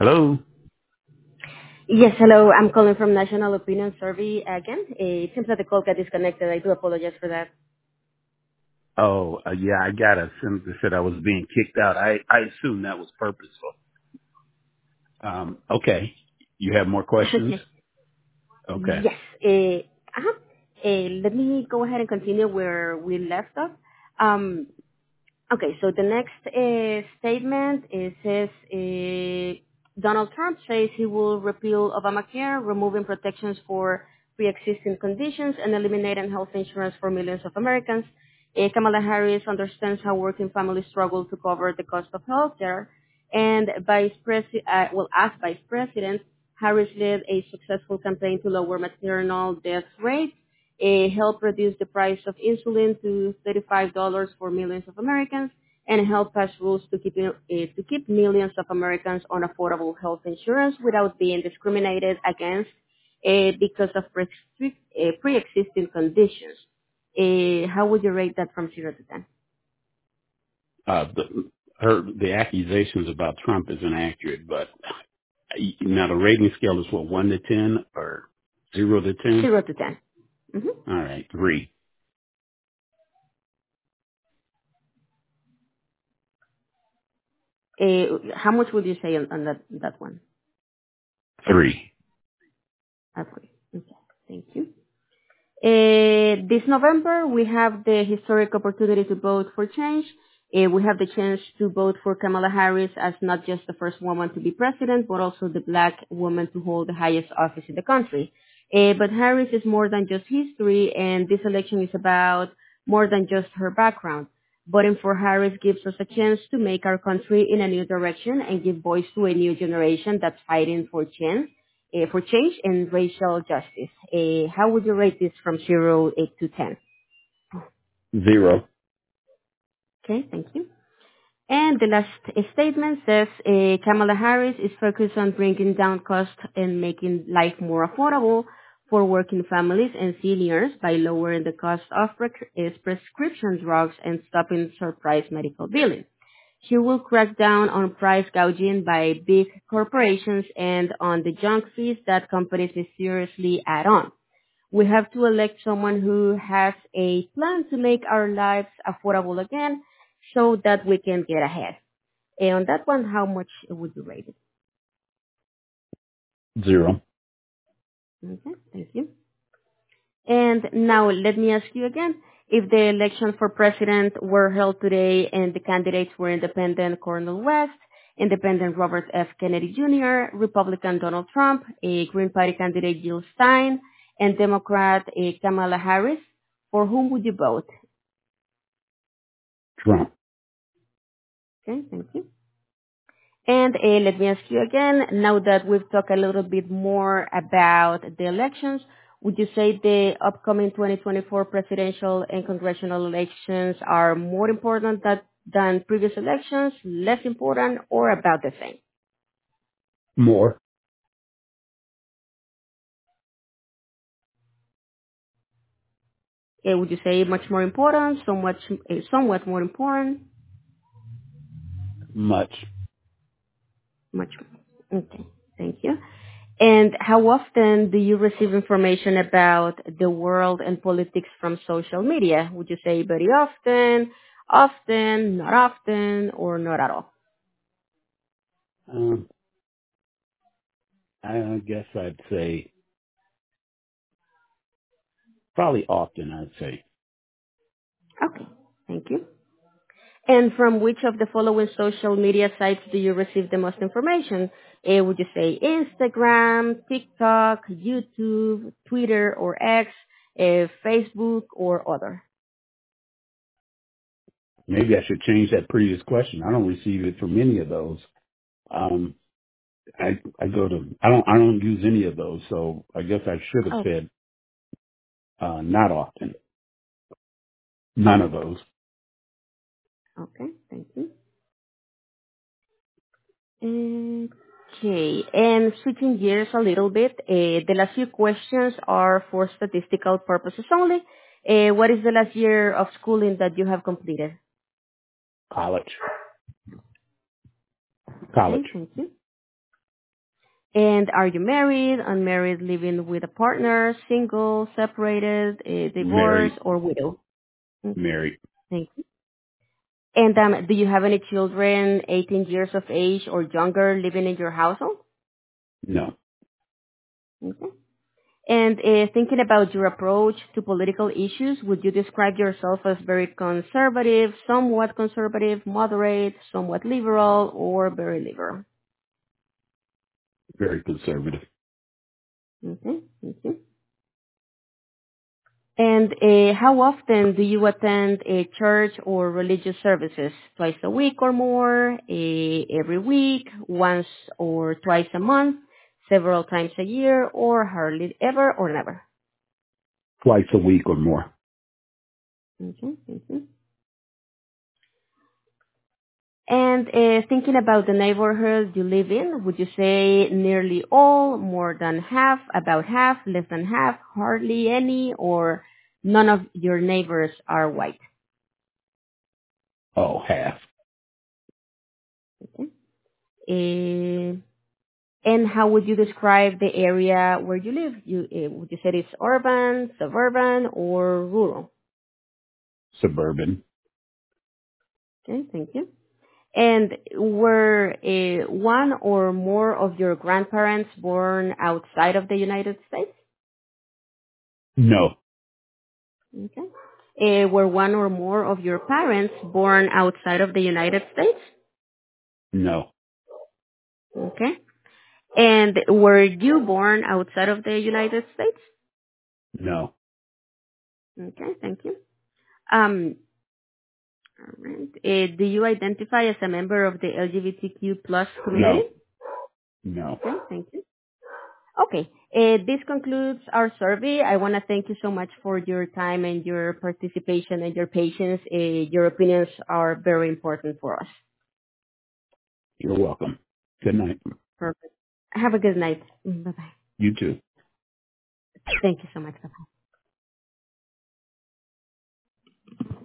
Hello? Yes, hello. I'm calling from National Opinion Survey again. It seems that the call got disconnected. I do apologize for that. Oh, yeah, I got a sentence that said I was being kicked out. I assume that was purposeful. Okay. You have more questions? Okay. Okay. Yes. Let me go ahead and continue where we left off. Um, Okay, so the next statement says Donald Trump says he will repeal Obamacare, removing protections for pre-existing conditions and eliminating health insurance for millions of Americans. Kamala Harris understands how working families struggle to cover the cost of health care, and as Vice President, Harris led a successful campaign to lower maternal death rates, help reduce the price of insulin to $35 for millions of Americans, and help pass rules to keep millions of Americans on affordable health insurance without being discriminated against because of pre-existing conditions. How would you rate that from 0 to 10? The accusations about Trump is inaccurate, but now the rating scale is what, 1 to 10 or 0 to 10? 0 to 10. hmm All right, 3. How much would you say on that one? 3. Okay. Okay. Thank you. This November, we have the historic opportunity to vote for change. We have the chance to vote for Kamala Harris as not just the first woman to be president, but also the black woman to hold the highest office in the country. But Harris is more than just history, and this election is about more than just her background. Voting for Harris gives us a chance to make our country in a new direction and give voice to a new generation that's fighting for change and racial justice. How would you rate this from 0 to 10? 0. Okay, thank you. And the last statement says Kamala Harris is focused on bringing down costs and making life more affordable for working families and seniors by lowering the cost of prescription drugs and stopping surprise medical billing. She will crack down on price gouging by big corporations and on the junk fees that companies mysteriously add on. We have to elect someone who has a plan to make our lives affordable again so that we can get ahead. And on that one, how much would you rate it? 0. Okay, thank you. And now let me ask you again, if the election for president were held today and the candidates were independent Cornel West, independent Robert F. Kennedy Jr., Republican Donald Trump, a Green Party candidate Jill Stein, and Democrat Kamala Harris, for whom would you vote? Trump. Okay, thank you. And let me ask you again, now that we've talked a little bit more about the elections, would you say the upcoming 2024 presidential and congressional elections are more important than previous elections, less important, or about the same? More. Would you say much more important, somewhat more important? Much. Much more. Okay, thank you. And how often do you receive information about the world and politics from social media? Would you say very often, not often, or not at all? Um, I guess I'd say probably often, I'd say. Okay, thank you. And from which of the following social media sites do you receive the most information? Would you say Instagram, TikTok, YouTube, Twitter or X, Facebook, or other? Maybe I should change that previous question. I don't receive it from any of those. Um, I don't use any of those, so I guess I should have Oh, said, not often. None of those. okay, thank you. Okay, and switching gears a little bit, the last few questions are for statistical purposes only. What is the last year of schooling that you have completed? College. Okay, College. thank you. And are you married, unmarried, living with a partner, single, separated, divorced, Married. or widow? Okay, Married. thank you. And do you have any children 18 years of age or younger living in your household? No. Okay. And thinking about your approach to political issues, would you describe yourself as very conservative, moderate, somewhat liberal, or very liberal? Very conservative. Okay, thank you. And how often do you attend a church or religious services? Twice a week or more, every week, once or twice a month, several times a year, or hardly ever or never? Twice a week or more. Okay, thank you. And thinking about the neighborhood you live in, would you say nearly all, more than half, about half, less than half, hardly any, or none of your neighbors are white? Oh, half. Okay. And how would you describe the area where you live? Would you say it's urban, suburban, or rural? Suburban. Okay, thank you. And were one or more of your grandparents born outside of the United States? No. Okay. Were one or more of your parents born outside of the United States? No. Okay. And were you born outside of the United States? No. Okay, thank you. Um, all right. Do you identify as a member of the LGBTQ plus No. community? No. Okay, thank you. Okay. This concludes our survey. I want to thank you so much for your time and your participation and your patience. Your opinions are very important for us. You're welcome. Good night. Perfect. Have a good night. Bye-bye. You too. Thank you so much. Bye-bye.